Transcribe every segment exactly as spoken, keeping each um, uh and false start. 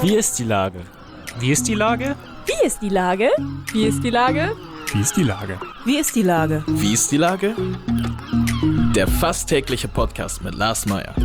Wie ist die Lage? Wie ist die Lage? Wie ist die Lage? Wie ist die Lage? Wie ist die Lage? Wie ist die Lage? Wie ist die Lage? Der fast tägliche Podcast mit Lars Meyer.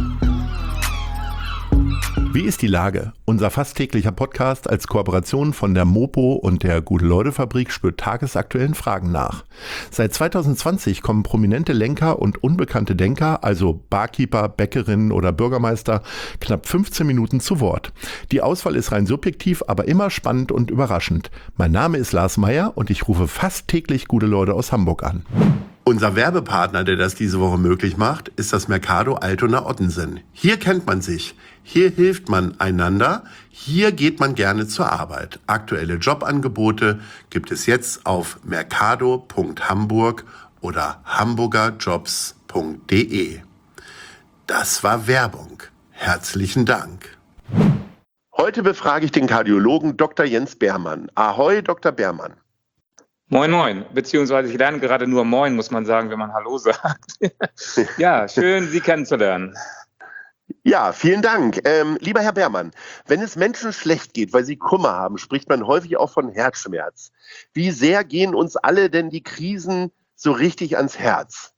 Wie ist die Lage? Unser fast täglicher Podcast als Kooperation von der Mopo und der Gute-Leute-Fabrik spürt tagesaktuellen Fragen nach. Seit zwanzig zwanzig kommen prominente Lenker und unbekannte Denker, also Barkeeper, Bäckerinnen oder Bürgermeister, knapp fünfzehn Minuten zu Wort. Die Auswahl ist rein subjektiv, aber immer spannend und überraschend. Mein Name ist Lars Meyer und ich rufe fast täglich gute Leute aus Hamburg an. Unser Werbepartner, der das diese Woche möglich macht, ist das Mercado Altona-Ottensen. Hier kennt man sich, hier hilft man einander, hier geht man gerne zur Arbeit. Aktuelle Jobangebote gibt es jetzt auf mercado punkt hamburg oder hamburgerjobs punkt de. Das war Werbung. Herzlichen Dank. Heute befrage ich den Kardiologen Doktor Jens Beermann. Ahoi, Doktor Beermann. Moin, moin. Beziehungsweise ich lerne gerade nur Moin, muss man sagen, wenn man Hallo sagt. Ja, schön, Sie kennenzulernen. Ja, vielen Dank. Ähm, lieber Herr Beermann, wenn es Menschen schlecht geht, weil sie Kummer haben, spricht man häufig auch von Herzschmerz. Wie sehr gehen uns alle denn die Krisen so richtig ans Herz?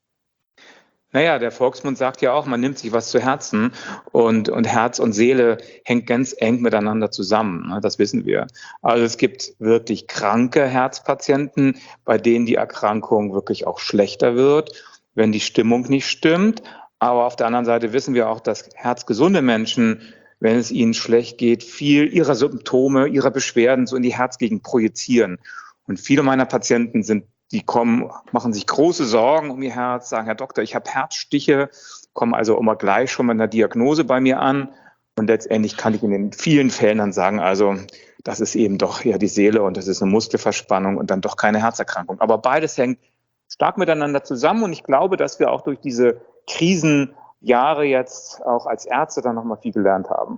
Naja, der Volksmund sagt ja auch, man nimmt sich was zu Herzen und, und Herz und Seele hängt ganz eng miteinander zusammen. Ne? Das wissen wir. Also es gibt wirklich kranke Herzpatienten, bei denen die Erkrankung wirklich auch schlechter wird, wenn die Stimmung nicht stimmt. Aber auf der anderen Seite wissen wir auch, dass herzgesunde Menschen, wenn es ihnen schlecht geht, viel ihrer Symptome, ihrer Beschwerden so in die Herzgegend projizieren. Und viele meiner Patienten sind Die kommen, machen sich große Sorgen um ihr Herz, sagen, Herr Doktor, ich habe Herzstiche, kommen also immer gleich schon mit einer Diagnose bei mir an. Und letztendlich kann ich in den vielen Fällen dann sagen, also das ist eben doch eher die Seele und das ist eine Muskelverspannung und dann doch keine Herzerkrankung. Aber beides hängt stark miteinander zusammen und ich glaube, dass wir auch durch diese Krisenjahre jetzt auch als Ärzte dann nochmal viel gelernt haben.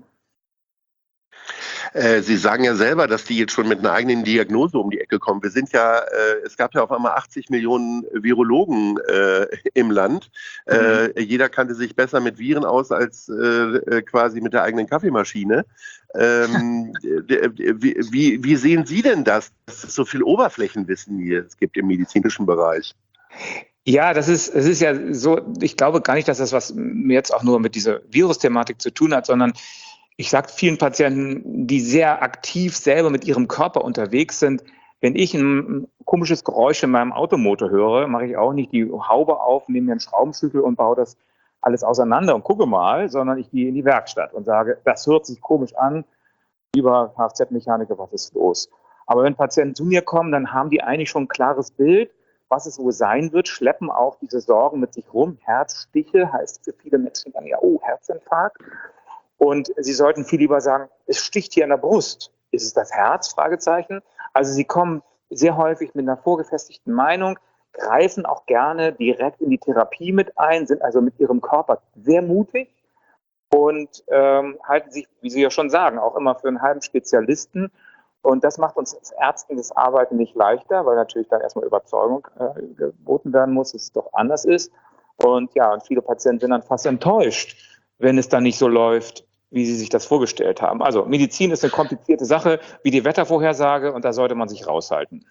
Sie sagen ja selber, dass die jetzt schon mit einer eigenen Diagnose um die Ecke kommen. Wir sind ja, äh, es gab ja auf einmal achtzig Millionen Virologen äh, im Land. Mhm. Äh, jeder kannte sich besser mit Viren aus als äh, quasi mit der eigenen Kaffeemaschine. Ähm, wie, wie, wie sehen Sie denn das, dass es so viel Oberflächenwissen hier es gibt im medizinischen Bereich? Ja, das ist, es ist ja so, ich glaube gar nicht, dass das was jetzt auch nur mit dieser Virusthematik zu tun hat, sondern ich sage vielen Patienten, die sehr aktiv selber mit ihrem Körper unterwegs sind, wenn ich ein komisches Geräusch in meinem Automotor höre, mache ich auch nicht die Haube auf, nehme mir einen Schraubenschlüssel und baue das alles auseinander und gucke mal, sondern ich gehe in die Werkstatt und sage, das hört sich komisch an, lieber Kfz-Mechaniker, was ist los? Aber wenn Patienten zu mir kommen, dann haben die eigentlich schon ein klares Bild, was es wohl sein wird, schleppen auch diese Sorgen mit sich rum. Herzstiche heißt für viele Menschen dann ja, oh, Herzinfarkt. Und Sie sollten viel lieber sagen, es sticht hier in der Brust. Ist es das Herz? Fragezeichen. Also Sie kommen sehr häufig mit einer vorgefestigten Meinung, greifen auch gerne direkt in die Therapie mit ein, sind also mit ihrem Körper sehr mutig und ähm, halten sich, wie Sie ja schon sagen, auch immer für einen halben Spezialisten. Und das macht uns als Ärzten das Arbeiten nicht leichter, weil natürlich dann erstmal Überzeugung äh, geboten werden muss, dass es doch anders ist. Und ja, und viele Patienten sind dann fast enttäuscht, wenn es dann nicht so läuft, wie sie sich das vorgestellt haben. Also Medizin ist eine komplizierte Sache, wie die Wettervorhersage, und da sollte man sich raushalten.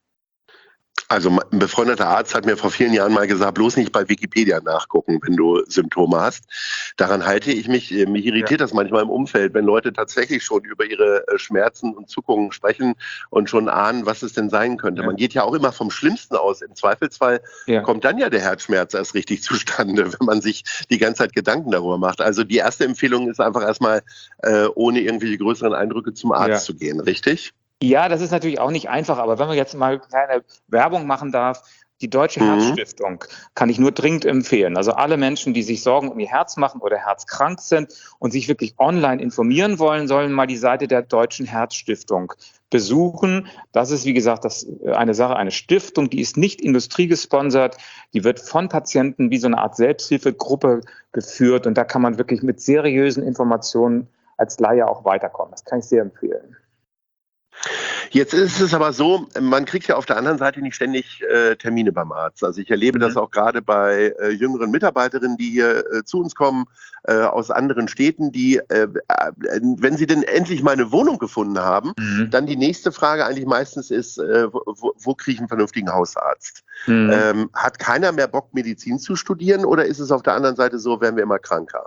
Also ein befreundeter Arzt hat mir vor vielen Jahren mal gesagt, bloß nicht bei Wikipedia nachgucken, wenn du Symptome hast. Daran halte ich mich. Mich irritiert ja. das manchmal im Umfeld, wenn Leute tatsächlich schon über ihre Schmerzen und Zuckungen sprechen und schon ahnen, was es denn sein könnte. Ja. Man geht ja auch immer vom Schlimmsten aus. Im Zweifelsfall ja. kommt dann ja der Herzschmerz erst richtig zustande, wenn man sich die ganze Zeit Gedanken darüber macht. Also die erste Empfehlung ist einfach erstmal, äh, ohne irgendwelche größeren Eindrücke zum Arzt ja. zu gehen, richtig? Ja, das ist natürlich auch nicht einfach, aber wenn man jetzt mal kleine Werbung machen darf, die Deutsche mhm. Herzstiftung kann ich nur dringend empfehlen. Also alle Menschen, die sich Sorgen um ihr Herz machen oder herzkrank sind und sich wirklich online informieren wollen, sollen mal die Seite der Deutschen Herzstiftung besuchen. Das ist, wie gesagt, das eine Sache, eine Stiftung, die ist nicht industriegesponsert, die wird von Patienten wie so eine Art Selbsthilfegruppe geführt und da kann man wirklich mit seriösen Informationen als Laie auch weiterkommen. Das kann ich sehr empfehlen. Jetzt ist es aber so, man kriegt ja auf der anderen Seite nicht ständig äh, Termine beim Arzt. Also ich erlebe Mhm. das auch gerade bei äh, jüngeren Mitarbeiterinnen, die hier äh, zu uns kommen, äh, aus anderen Städten, die, äh, äh, wenn sie denn endlich mal eine Wohnung gefunden haben, Mhm. dann die nächste Frage eigentlich meistens ist, äh, wo, wo kriege ich einen vernünftigen Hausarzt? Mhm. Ähm, hat keiner mehr Bock, Medizin zu studieren, oder ist es auf der anderen Seite so, werden wir immer kranker?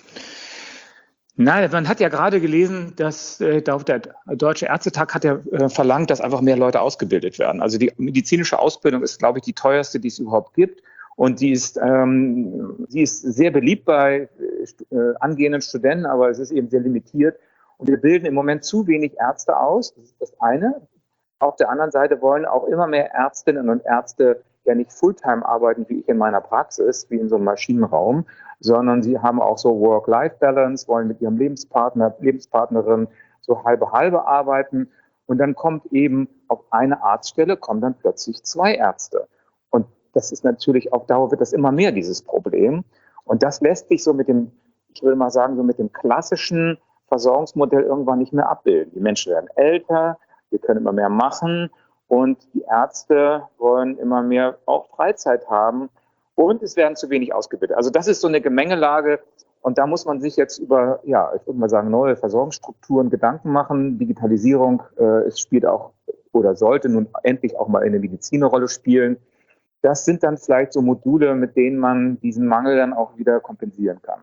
Nein, man hat ja gerade gelesen, dass äh, der Deutsche Ärztetag hat ja äh, verlangt, dass einfach mehr Leute ausgebildet werden. Also die medizinische Ausbildung ist, glaube ich, die teuerste, die es überhaupt gibt. Und die ist, ähm, die ist sehr beliebt bei äh, angehenden Studenten, aber es ist eben sehr limitiert. Und wir bilden im Moment zu wenig Ärzte aus. Das ist das eine. Auf der anderen Seite wollen auch immer mehr Ärztinnen und Ärzte ja nicht Fulltime arbeiten, wie ich in meiner Praxis, wie in so einem Maschinenraum, sondern sie haben auch so Work-Life-Balance, wollen mit ihrem Lebenspartner, Lebenspartnerin so halbe-halbe arbeiten. Und dann kommt eben auf eine Arztstelle, kommen dann plötzlich zwei Ärzte. Und das ist natürlich, auf Dauer wird das immer mehr, dieses Problem. Und das lässt sich so mit dem, ich würde mal sagen, so mit dem klassischen Versorgungsmodell irgendwann nicht mehr abbilden. Die Menschen werden älter, wir können immer mehr machen und die Ärzte wollen immer mehr auch Freizeit haben und es werden zu wenig ausgebildet. Also das ist so eine Gemengelage und da muss man sich jetzt über, ja, ich würde mal sagen, neue Versorgungsstrukturen Gedanken machen. Digitalisierung äh, es spielt auch oder sollte nun endlich auch mal in der Medizin eine Rolle spielen. Das sind dann vielleicht so Module, mit denen man diesen Mangel dann auch wieder kompensieren kann.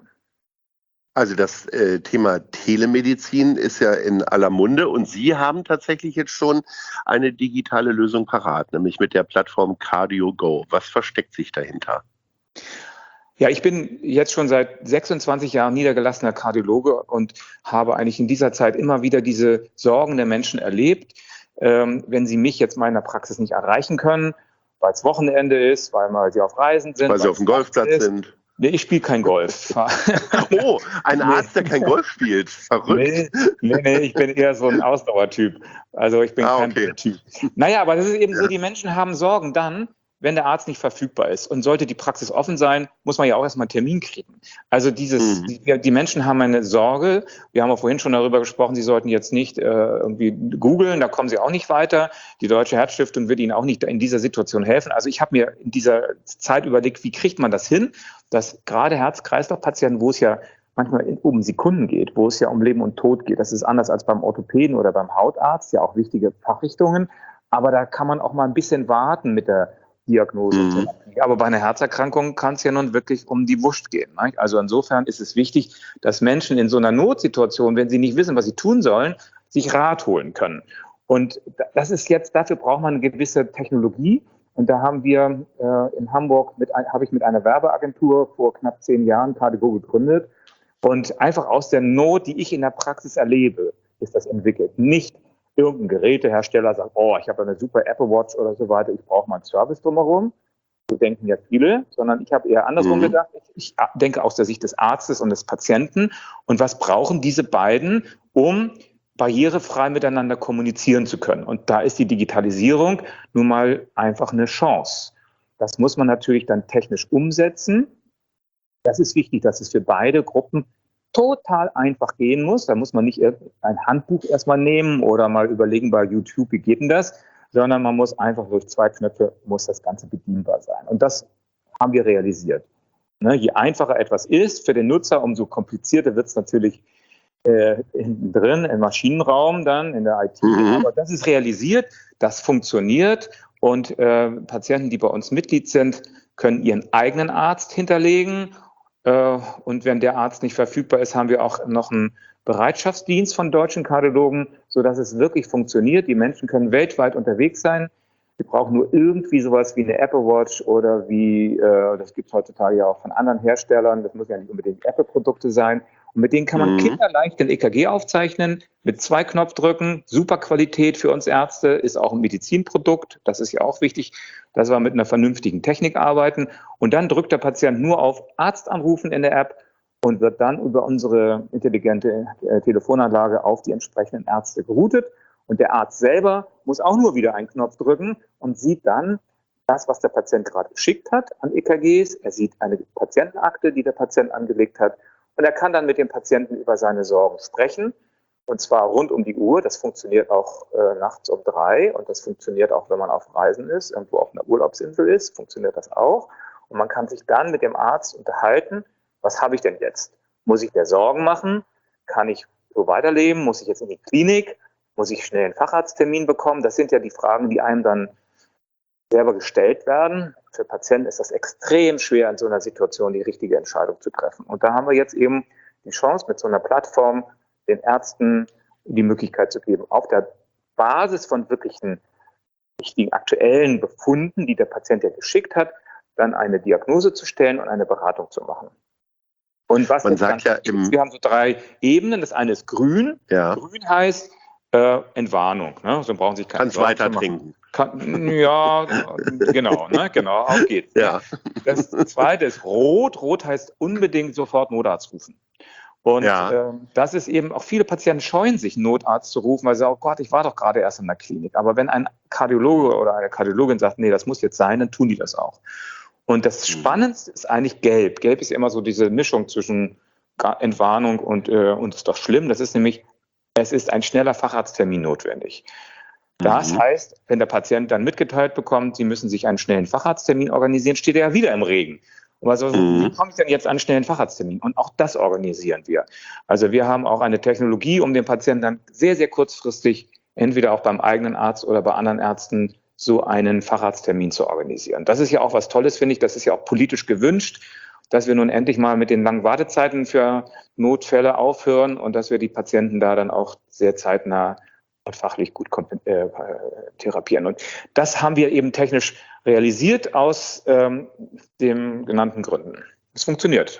Also das äh, Thema Telemedizin ist ja in aller Munde und Sie haben tatsächlich jetzt schon eine digitale Lösung parat, nämlich mit der Plattform CardioGo. Was versteckt sich dahinter? Ja, ich bin jetzt schon seit sechsundzwanzig Jahren niedergelassener Kardiologe und habe eigentlich in dieser Zeit immer wieder diese Sorgen der Menschen erlebt. Ähm, wenn sie mich jetzt mal in der Praxis nicht erreichen können, weil es Wochenende ist, weil mal sie auf Reisen sind. Weil sie auf dem Golfplatz sind. Nee, ich spiele kein Golf. Oh, ein Arzt, der kein Golf spielt. Verrückt. Nee, nee, nee, ich bin eher so ein Ausdauertyp. Also ich bin ah, kein okay. Typ. Naja, aber das ist eben Ja. so, die Menschen haben Sorgen dann, wenn der Arzt nicht verfügbar ist. Und sollte die Praxis offen sein, muss man ja auch erstmal einen Termin kriegen. Also dieses, Mhm. die, die Menschen haben eine Sorge. Wir haben auch vorhin schon darüber gesprochen, sie sollten jetzt nicht äh, irgendwie googeln, da kommen sie auch nicht weiter. Die Deutsche Herzstiftung wird ihnen auch nicht in dieser Situation helfen. Also ich habe mir in dieser Zeit überlegt, wie kriegt man das hin, dass gerade Herz-Kreislauf-Patienten, wo es ja manchmal um Sekunden geht, wo es ja um Leben und Tod geht, das ist anders als beim Orthopäden oder beim Hautarzt, ja auch wichtige Fachrichtungen, aber da kann man auch mal ein bisschen warten mit der Diagnose. Mhm. Aber bei einer Herzerkrankung kann es ja nun wirklich um die Wurst gehen. Ne? Also insofern ist es wichtig, dass Menschen in so einer Notsituation, wenn sie nicht wissen, was sie tun sollen, sich Rat holen können. Und das ist jetzt, dafür braucht man eine gewisse Technologie. Und da haben wir äh, in Hamburg, mit, habe ich mit einer Werbeagentur vor knapp zehn Jahren CardioGo gegründet. Und einfach aus der Not, die ich in der Praxis erlebe, ist das entwickelt. Nicht irgendein Gerätehersteller sagt, oh, ich habe eine super Apple Watch oder so weiter, ich brauche mal einen Service drumherum. So denken ja viele, sondern ich habe eher andersrum Mhm. gedacht. Ich, ich denke aus der Sicht des Arztes und des Patienten. Und was brauchen diese beiden, um barrierefrei miteinander kommunizieren zu können? Und da ist die Digitalisierung nun mal einfach eine Chance. Das muss man natürlich dann technisch umsetzen. Das ist wichtig, dass es für beide Gruppen total einfach gehen muss. Da muss man nicht ein Handbuch erstmal nehmen oder mal überlegen bei YouTube, wie geht denn das, sondern man muss einfach durch zwei Knöpfe muss das Ganze bedienbar sein. Und das haben wir realisiert. Ne, je einfacher etwas ist für den Nutzer, umso komplizierter wird es natürlich äh, hinten drin im Maschinenraum, dann in der I T. Mhm. Aber das ist realisiert, das funktioniert und äh, Patienten, die bei uns Mitglied sind, können ihren eigenen Arzt hinterlegen. Und wenn der Arzt nicht verfügbar ist, haben wir auch noch einen Bereitschaftsdienst von deutschen Kardiologen, sodass es wirklich funktioniert. Die Menschen können weltweit unterwegs sein. Wir brauchen nur irgendwie sowas wie eine Apple Watch oder wie, äh, das gibt es heutzutage ja auch von anderen Herstellern, das muss ja nicht unbedingt Apple-Produkte sein. Und mit denen kann man Mhm. kinderleicht den E K G aufzeichnen, mit zwei Knopfdrücken, super Qualität für uns Ärzte, ist auch ein Medizinprodukt, das ist ja auch wichtig, dass wir mit einer vernünftigen Technik arbeiten. Und dann drückt der Patient nur auf Arzt anrufen in der App und wird dann über unsere intelligente äh, Telefonanlage auf die entsprechenden Ärzte geroutet. Und der Arzt selber muss auch nur wieder einen Knopf drücken und sieht dann das, was der Patient gerade geschickt hat an E K Gs. Er sieht eine Patientenakte, die der Patient angelegt hat. Und er kann dann mit dem Patienten über seine Sorgen sprechen. Und zwar rund um die Uhr. Das funktioniert auch äh, nachts um drei und das funktioniert auch, wenn man auf Reisen ist, irgendwo auf einer Urlaubsinsel ist, funktioniert das auch. Und man kann sich dann mit dem Arzt unterhalten, was habe ich denn jetzt? Muss ich mir Sorgen machen? Kann ich so weiterleben? Muss ich jetzt in die Klinik? Muss ich schnell einen Facharzttermin bekommen? Das sind ja die Fragen, die einem dann selber gestellt werden. Für Patienten ist das extrem schwer, in so einer Situation die richtige Entscheidung zu treffen. Und da haben wir jetzt eben die Chance, mit so einer Plattform den Ärzten die Möglichkeit zu geben, auf der Basis von wirklichen wichtigen aktuellen Befunden, die der Patient ja geschickt hat, dann eine Diagnose zu stellen und eine Beratung zu machen. Und was Man sagt ja im wir haben so drei Ebenen. Das eine ist grün. Ja. Grün heißt äh, Entwarnung. Ne? So brauchen sich keine Kannst Sorgen weiter zu machen. trinken. Kann, ja, genau, ne, genau, auf geht's. Ja. Das zweite ist rot. Rot heißt unbedingt sofort Notarzt rufen. Und Ja. ähm, das ist eben, auch viele Patienten scheuen sich, einen Notarzt zu rufen, weil sie sagen, oh Gott, ich war doch gerade erst in der Klinik. Aber wenn ein Kardiologe oder eine Kardiologin sagt, nee, das muss jetzt sein, dann tun die das auch. Und das Spannendste ist eigentlich gelb. Gelb ist immer so diese Mischung zwischen Entwarnung und, äh, und ist doch schlimm. Das ist nämlich, es ist ein schneller Facharzttermin notwendig. Das Mhm. heißt, wenn der Patient dann mitgeteilt bekommt, Sie müssen sich einen schnellen Facharzttermin organisieren, steht er ja wieder im Regen. Und also, Mhm. wie komme ich denn jetzt an einen schnellen Facharzttermin? Und auch das organisieren wir. Also wir haben auch eine Technologie, um den Patienten dann sehr, sehr kurzfristig entweder auch beim eigenen Arzt oder bei anderen Ärzten so einen Facharzttermin zu organisieren. Das ist ja auch was Tolles, finde ich. Das ist ja auch politisch gewünscht, dass wir nun endlich mal mit den langen Wartezeiten für Notfälle aufhören und dass wir die Patienten da dann auch sehr zeitnah und fachlich gut äh, therapieren. Und das haben wir eben technisch realisiert aus ähm, den genannten Gründen. Es funktioniert.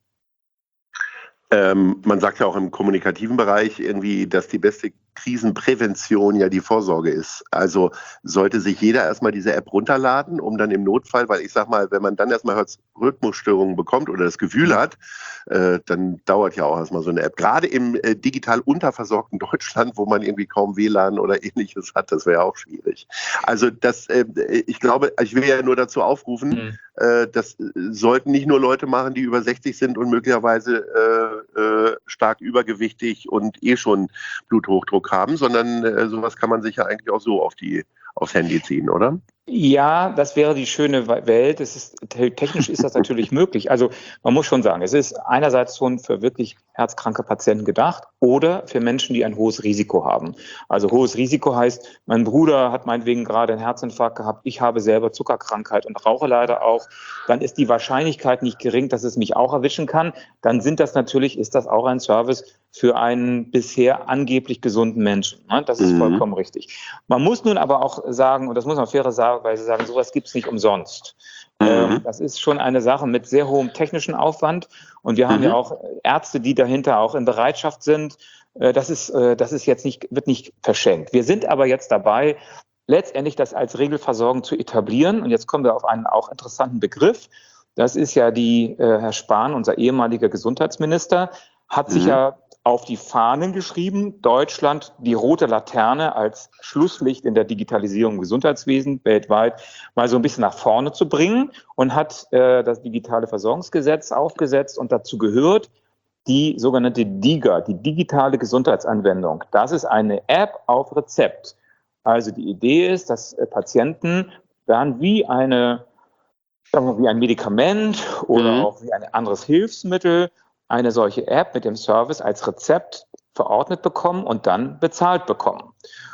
Ähm, man sagt ja auch im kommunikativen Bereich irgendwie, dass die beste Krisenprävention ja die Vorsorge ist. Also sollte sich jeder erstmal diese App runterladen, um dann im Notfall, weil ich sag mal, wenn man dann erstmal Rhythmusstörungen bekommt oder das Gefühl hat, äh, dann dauert ja auch erstmal so eine App. Gerade im äh, digital unterversorgten Deutschland, wo man irgendwie kaum W L A N oder ähnliches hat, das wäre auch schwierig. Also das, äh, ich glaube, ich will ja nur dazu aufrufen, Mhm. äh, das sollten nicht nur Leute machen, die über sechzig sind und möglicherweise äh, äh, stark übergewichtig und eh schon Bluthochdruck haben, sondern äh, sowas kann man sich ja eigentlich auch so auf die, aufs Handy ziehen, oder? Ja, das wäre die schöne Welt. Es ist, technisch ist das natürlich möglich. Also man muss schon sagen, es ist einerseits schon für wirklich herzkranke Patienten gedacht oder für Menschen, die ein hohes Risiko haben. Also hohes Risiko heißt, mein Bruder hat meinetwegen gerade einen Herzinfarkt gehabt, ich habe selber Zuckerkrankheit und rauche leider auch. Dann ist die Wahrscheinlichkeit nicht gering, dass es mich auch erwischen kann. Dann sind das natürlich, ist das auch ein Service für einen bisher angeblich gesunden Menschen. Das ist Mhm. vollkommen richtig. Man muss nun aber auch sagen, und das muss man fair sagen, weil sie sagen, sowas gibt es nicht umsonst. Mhm. Ähm, das ist schon eine Sache mit sehr hohem technischen Aufwand. Und wir haben Mhm. ja auch Ärzte, die dahinter auch in Bereitschaft sind. Äh, das ist, äh, das ist jetzt nicht, wird nicht verschenkt. Wir sind aber jetzt dabei, letztendlich das als Regelversorgung zu etablieren. Und jetzt kommen wir auf einen auch interessanten Begriff. Das ist ja die, äh, Herr Spahn, unser ehemaliger Gesundheitsminister, hat sich Mhm. ja auf die Fahnen geschrieben, Deutschland die rote Laterne als Schlusslicht in der Digitalisierung im Gesundheitswesen weltweit mal so ein bisschen nach vorne zu bringen und hat äh, das digitale Versorgungsgesetz aufgesetzt und dazu gehört die sogenannte DiGA, die digitale Gesundheitsanwendung. Das ist eine App auf Rezept. Also die Idee ist, dass äh, Patienten dann wie eine, sagen wir, wie ein Medikament oder Mhm. auch wie ein anderes Hilfsmittel eine solche App mit dem Service als Rezept verordnet bekommen und dann bezahlt bekommen.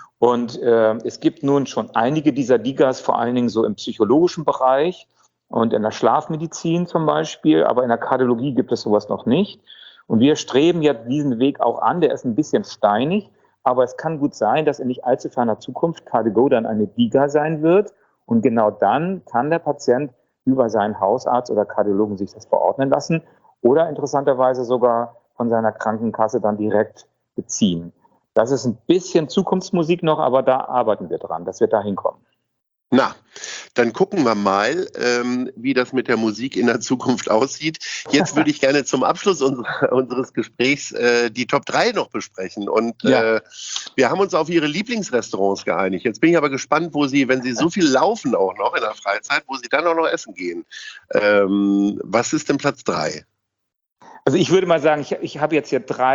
Und äh, es gibt nun schon einige dieser DiGAs, vor allen Dingen so im psychologischen Bereich und in der Schlafmedizin zum Beispiel, aber in der Kardiologie gibt es sowas noch nicht. Und wir streben jetzt diesen Weg auch an, der ist ein bisschen steinig, aber es kann gut sein, dass in nicht allzu ferner Zukunft KardiGo dann eine DiGA sein wird und genau dann kann der Patient über seinen Hausarzt oder Kardiologen sich das verordnen lassen oder interessanterweise sogar von seiner Krankenkasse dann direkt beziehen. Das ist ein bisschen Zukunftsmusik noch, aber da arbeiten wir dran, dass wir da hinkommen. Na, dann gucken wir mal, ähm, wie das mit der Musik in der Zukunft aussieht. Jetzt würde ich gerne zum Abschluss unser, unseres Gesprächs äh, die Top drei noch besprechen. Und Ja. äh, wir haben uns auf Ihre Lieblingsrestaurants geeinigt. Jetzt bin ich aber gespannt, wo Sie, wenn Sie so viel laufen auch noch in der Freizeit, wo Sie dann auch noch essen gehen. Ähm, was ist denn Platz drei? Also ich würde mal sagen, ich, ich habe jetzt hier drei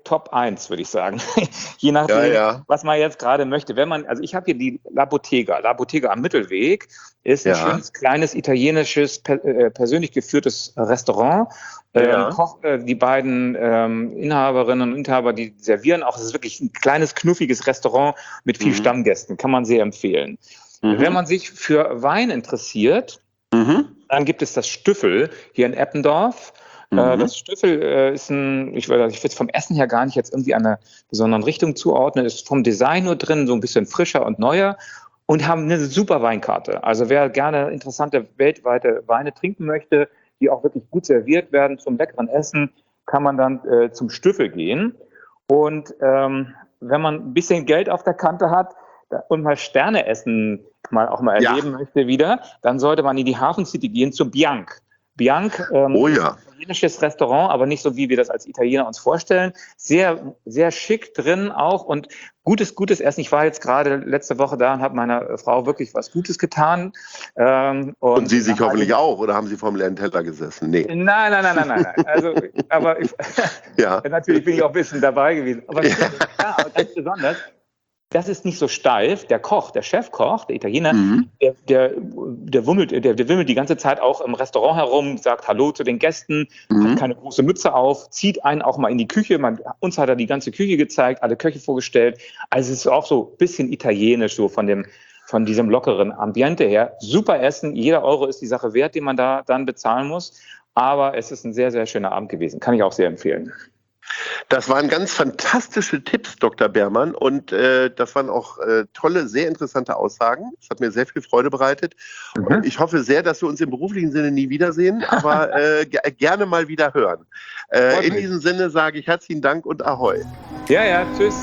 Top eins, würde ich sagen. Je nachdem, Ja, ja. was man jetzt gerade möchte. Wenn man, also ich habe hier die La Bottega. La Bottega am Mittelweg ist ein Ja. schönes, kleines, italienisches, per, äh, persönlich geführtes Restaurant. Ja. Ähm, Koch, äh, die beiden ähm, Inhaberinnen und Inhaber, die servieren auch. Es ist wirklich ein kleines, knuffiges Restaurant mit viel Mhm. Stammgästen. Kann man sehr empfehlen. Mhm. Wenn man sich für Wein interessiert, Mhm. dann gibt es das Stüffel hier in Eppendorf. Äh, Mhm. Das Stüffel äh, ist ein, ich würde ich würde es vom Essen her gar nicht jetzt irgendwie einer besonderen Richtung zuordnen, ist vom Design nur drin, so ein bisschen frischer und neuer und haben eine super Weinkarte. Also wer gerne interessante weltweite Weine trinken möchte, die auch wirklich gut serviert werden zum leckeren Essen, kann man dann äh, zum Stüffel gehen. Und ähm, wenn man ein bisschen Geld auf der Kante hat da- und mal Sterne essen mal auch mal Ja. erleben möchte wieder, dann sollte man in die Hafen City gehen zu Bianc. Bianc, ähm, Oh ja. italienisches Restaurant, aber nicht so, wie wir das als Italiener uns vorstellen. Sehr, sehr schick drin auch und gutes, gutes Essen. Ich war jetzt gerade letzte Woche da und habe meiner Frau wirklich was Gutes getan. Ähm, und, Und Sie sich nach hoffentlich all auch, oder haben Sie vom leeren Teller gesessen? Nee. den- Nein, nein, nein, nein, nein. nein. Also, aber ich, Ja. natürlich bin ich auch ein bisschen dabei gewesen. Aber, Ja. ja, aber ganz besonders, das ist nicht so steif. Der Koch, der Chefkoch, der Italiener, Mhm. der, der, der, wummelt, der, der wimmelt die ganze Zeit auch im Restaurant herum, sagt Hallo zu den Gästen, Mhm. hat keine große Mütze auf, zieht einen auch mal in die Küche. Man, uns hat er die ganze Küche gezeigt, alle Köche vorgestellt. Also es ist auch so ein bisschen italienisch, so von dem, von diesem lockeren Ambiente her. Super Essen, jeder Euro ist die Sache wert, den man da dann bezahlen muss. Aber es ist ein sehr, sehr schöner Abend gewesen. Kann ich auch sehr empfehlen. Das waren ganz fantastische Tipps, Doktor Beermann. Und äh, das waren auch äh, tolle, sehr interessante Aussagen. Es hat mir sehr viel Freude bereitet. Mhm. Und ich hoffe sehr, dass wir uns im beruflichen Sinne nie wiedersehen, aber äh, ge- gerne mal wieder hören. Äh, Freut in mich. diesem Sinne sage ich herzlichen Dank und Ahoi. Ja, ja, tschüss.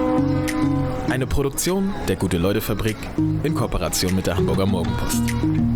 Eine Produktion der Gute-Leute-Fabrik in Kooperation mit der Hamburger Morgenpost.